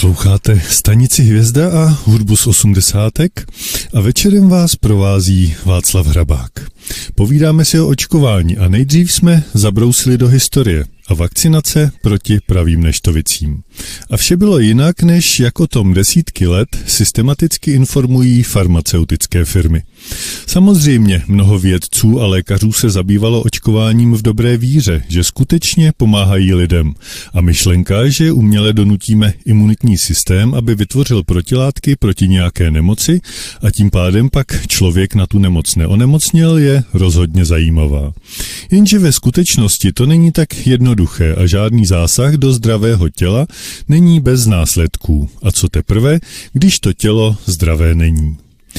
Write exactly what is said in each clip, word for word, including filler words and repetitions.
Posloucháte Stanici Hvězda a hudbu z osmdesátek a večerem vás provází Václav Hrabák. Povídáme si o očkování a nejdřív jsme zabrousili do historie a vakcinace proti pravým neštovicím. A vše bylo jinak, než jak o tom desítky let systematicky informují farmaceutické firmy. Samozřejmě mnoho vědců a lékařů se zabývalo očkováním v dobré víře, že skutečně pomáhají lidem. A myšlenka, že uměle donutíme imunitní systém, aby vytvořil protilátky proti nějaké nemoci a tím pádem pak člověk na tu nemoc neonemocněl, je rozhodně zajímavá. Jenže ve skutečnosti to není tak jednoduché a žádný zásah do zdravého těla není bez následků. A co teprve, když to tělo zdravé není.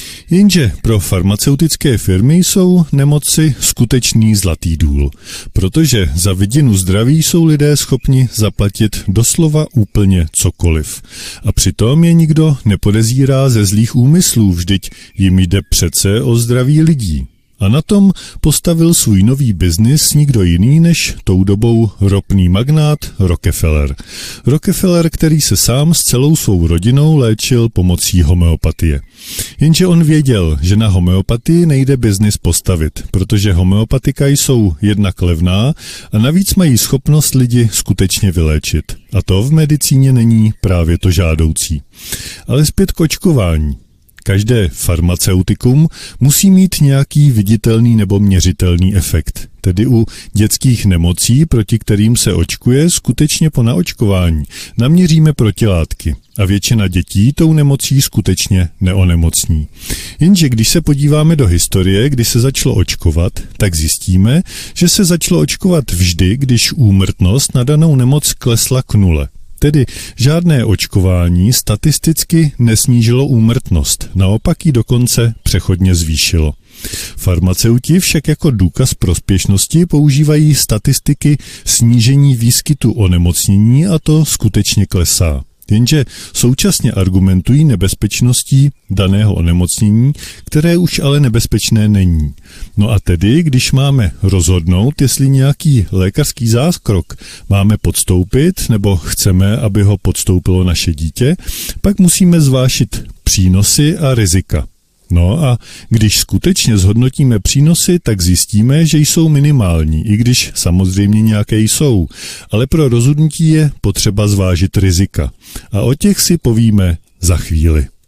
Jenže pro farmaceutické firmy jsou nemoci skutečný zlatý důl, protože za vidinu zdraví jsou lidé schopni zaplatit doslova úplně cokoliv. A přitom je nikdo nepodezírá ze zlých úmyslů, vždyť jim jde přece o zdraví lidí. A na tom postavil svůj nový biznis nikdo jiný než tou dobou ropný magnát Rockefeller. Rockefeller, který se sám s celou svou rodinou léčil pomocí homeopatie. Jenže on věděl, že na homeopatii nejde biznis postavit, protože homeopatika jsou jednak levná a navíc mají schopnost lidi skutečně vyléčit. A to v medicíně není právě to žádoucí. Ale zpět k očkování. Každé farmaceutikum musí mít nějaký viditelný nebo měřitelný efekt. Tedy u dětských nemocí, proti kterým se očkuje, skutečně po naočkování naměříme protilátky. A většina dětí tou nemocí skutečně neonemocní. Jenže když se podíváme do historie, kdy se začalo očkovat, tak zjistíme, že se začalo očkovat vždy, když úmrtnost na danou nemoc klesla k nule. Tedy žádné očkování statisticky nesnížilo úmrtnost, naopak ji dokonce přechodně zvýšilo. Farmaceuti však jako důkaz prospěšnosti používají statistiky snížení výskytu onemocnění a to skutečně klesá. Jenže současně argumentují nebezpečností daného onemocnění, které už ale nebezpečné není. No a tedy, když máme rozhodnout, jestli nějaký lékařský zákrok máme podstoupit nebo chceme, aby ho podstoupilo naše dítě, pak musíme zvážit přínosy a rizika. No a když skutečně zhodnotíme přínosy, tak zjistíme, že jsou minimální, i když samozřejmě nějaké jsou, ale pro rozhodnutí je potřeba zvážit rizika. A o těch si povíme za chvíli.